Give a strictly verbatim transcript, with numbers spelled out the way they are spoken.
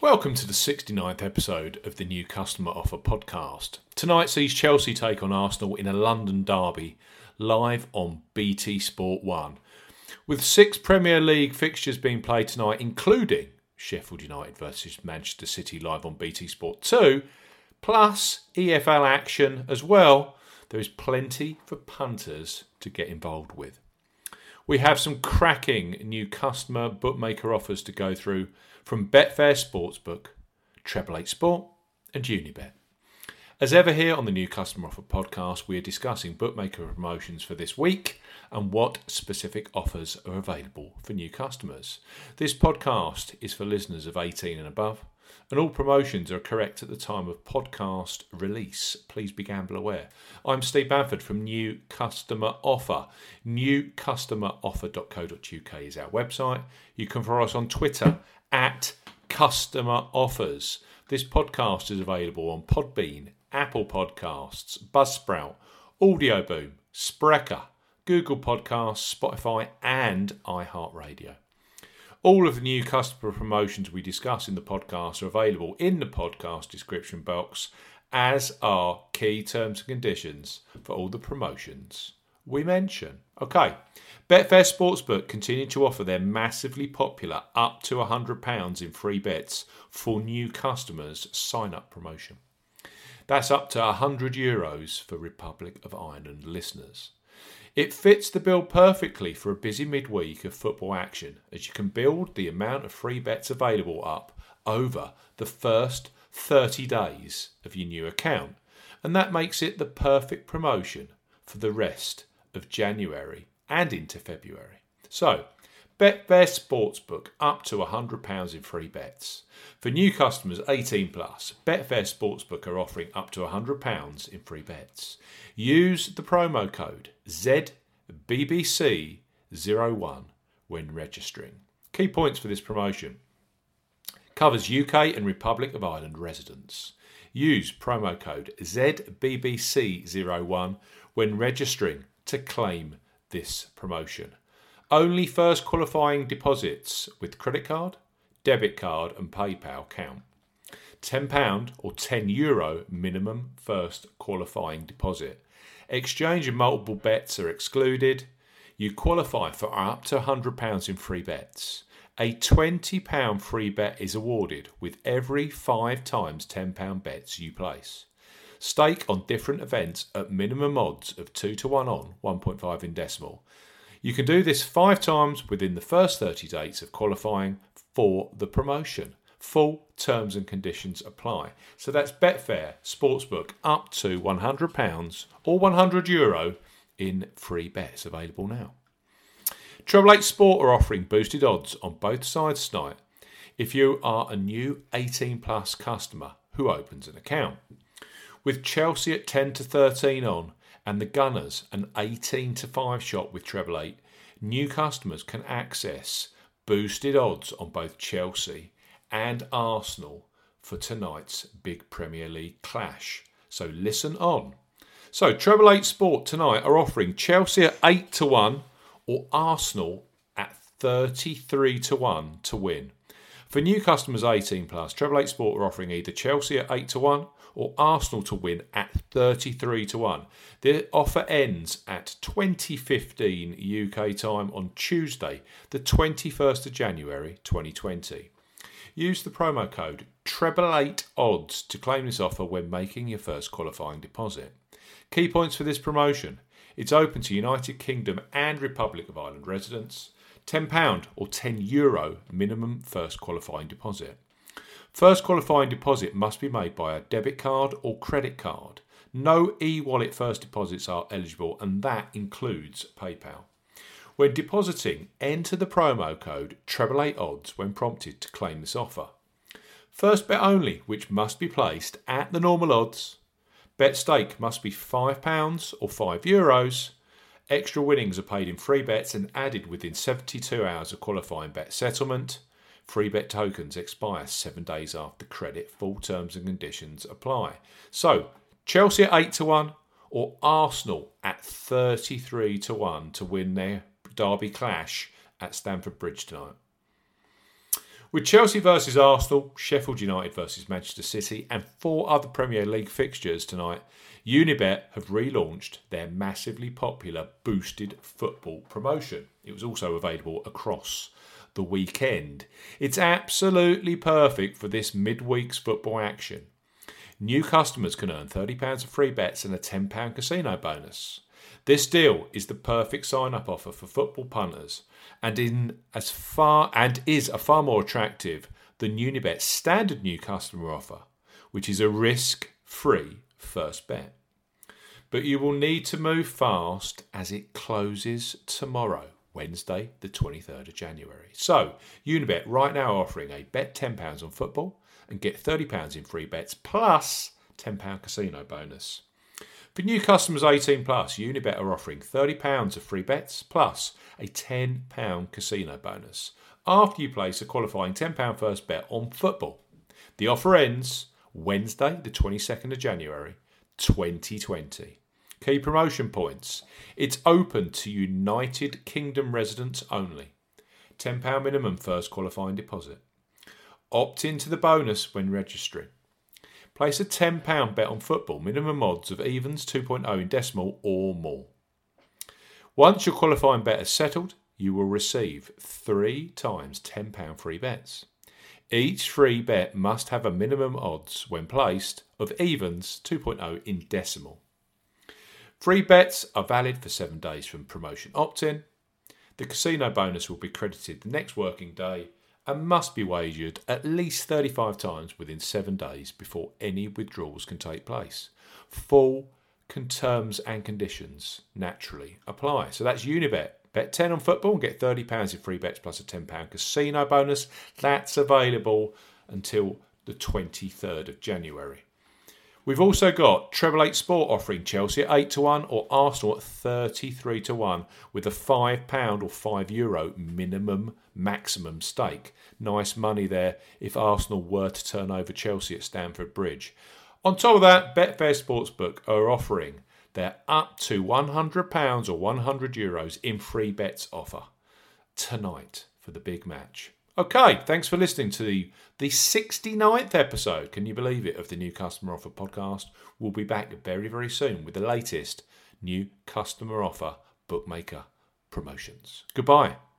Welcome to the sixty-ninth episode of the New Customer Offer podcast. Tonight sees Chelsea take on Arsenal in a London derby, live on B T Sport one. With six Premier League fixtures being played tonight, including Sheffield United versus Manchester City live on B T Sport two, plus E F L action as well, there is plenty for punters to get involved with. We have some cracking new customer bookmaker offers to go through from Betfair Sportsbook, Treble Eight Sport and Unibet. As ever here on the New Customer Offer podcast, we are discussing bookmaker promotions for this week and what specific offers are available for new customers. This podcast is for listeners of eighteen and above, and all promotions are correct at the time of podcast release. Please be gamble aware. I'm Steve Bamford from New Customer Offer. new customer offer dot co dot uk is our website. You can follow us on Twitter at Customer Offers. This podcast is available on Podbean, Apple Podcasts, Buzzsprout, Audioboom, Spreaker, Google Podcasts, Spotify and iHeartRadio. All of the new customer promotions we discuss in the podcast are available in the podcast description box, as are key terms and conditions for all the promotions we mention. Okay, Betfair Sportsbook continue to offer their massively popular up to one hundred pounds in free bets for new customers sign-up promotion. That's up to one hundred euros for Republic of Ireland listeners. It fits the bill perfectly for a busy midweek of football action, as you can build the amount of free bets available up over the first thirty days of your new account, and that makes it the perfect promotion for the rest of January and into February. So, Betfair Sportsbook up to one hundred pounds in free bets. For new customers eighteen plus, Betfair Sportsbook are offering up to one hundred pounds in free bets. Use the promo code Z B B C zero one when registering. Key points for this promotion. Covers U K and Republic of Ireland residents. Use promo code Z B B C zero one when registering to claim this promotion. Only first qualifying deposits with credit card, debit card and PayPal count. ten pounds or ten euro minimum first qualifying deposit. Exchange and multiple bets are excluded. You qualify for up to one hundred pounds in free bets. A twenty pounds free bet is awarded with every five times ten pounds bets you place. Stake on different events at minimum odds of two to one on, one point five in decimal. You can do this five times within the first thirty days of qualifying for the promotion. Full terms and conditions apply. So that's Betfair Sportsbook up to one hundred pounds or one hundred euro in free bets available now. Treble Eight Sport are offering boosted odds on both sides tonight if you are a new eighteen plus customer who opens an account. With Chelsea at ten to thirteen on and the Gunners an eighteen to five shot with Treble Eight, new customers can access boosted odds on both Chelsea and Arsenal for tonight's big Premier League clash. So listen on. So Treble Eight Sport tonight are offering Chelsea at eight to one or Arsenal at thirty-three to one to win. For new customers eighteen plus, Treble Eight Sport are offering either Chelsea at eight to one or Arsenal to win at thirty-three to one. The offer ends at twenty fifteen U K time on Tuesday, the twenty-first of January twenty twenty. Use the promo code Treble Eight Odds to claim this offer when making your first qualifying deposit. Key points for this promotion. It's open to United Kingdom and Republic of Ireland residents. ten pounds or ten euro minimum first qualifying deposit. First qualifying deposit must be made by a debit card or credit card. No e-wallet first deposits are eligible, and that includes PayPal. When depositing, enter the promo code Treble Eight Odds when prompted to claim this offer. First bet only, which must be placed at the normal odds. Bet stake must be five pounds or five euros. Extra winnings are paid in free bets and added within seventy-two hours of qualifying bet settlement. Free bet tokens expire seven days after credit. Full terms and conditions apply. So, Chelsea at eight to one or Arsenal at thirty-three to one to win their derby clash at Stamford Bridge tonight. With Chelsea versus Arsenal, Sheffield United versus Manchester City and four other Premier League fixtures tonight, Unibet have relaunched their massively popular boosted football promotion. It was also available across the weekend. It's absolutely perfect for this midweek's football action. New customers can earn thirty pounds of free bets and a ten pounds casino bonus. This deal is the perfect sign-up offer for football punters and in as far and is a far more attractive than Unibet's standard new customer offer, which is a risk-free first bet. But you will need to move fast as it closes tomorrow, Wednesday, the twenty-third of January. So, Unibet right now offering a bet ten pounds on football and get thirty pounds in free bets plus ten pounds casino bonus. For new customers eighteen plus, Unibet are offering thirty pounds of free bets plus a ten pounds casino bonus after you place a qualifying ten pounds first bet on football. The offer ends Wednesday, the twenty-second of January, twenty twenty. Key promotion points. It's open to United Kingdom residents only. ten pounds minimum first qualifying deposit. Opt into the bonus when registering. Place a ten pounds bet on football, minimum odds of evens two point oh in decimal or more. Once your qualifying bet is settled, you will receive three times ten pounds free bets. Each free bet must have a minimum odds, when placed, of evens two point oh in decimal. Free bets are valid for seven days from promotion opt-in. The casino bonus will be credited the next working day and must be wagered at least thirty-five times within seven days before any withdrawals can take place. Full terms and conditions naturally apply. So that's Unibet. Bet ten on football and get thirty pounds in free bets plus a ten pounds casino bonus. That's available until the twenty-third of January. We've also got Treble Eight Sport offering Chelsea at eight to one or Arsenal at thirty-three to one with a five pounds or five euro minimum maximum stake. Nice money there if Arsenal were to turn over Chelsea at Stamford Bridge. On top of that, Betfair Sportsbook are offering their up to one hundred pounds or one hundred euros in free bets offer tonight for the big match. Okay, thanks for listening to the, the sixty-ninth episode, can you believe it, of the New Customer Offer podcast. We'll be back very, very soon with the latest New Customer Offer bookmaker promotions. Goodbye.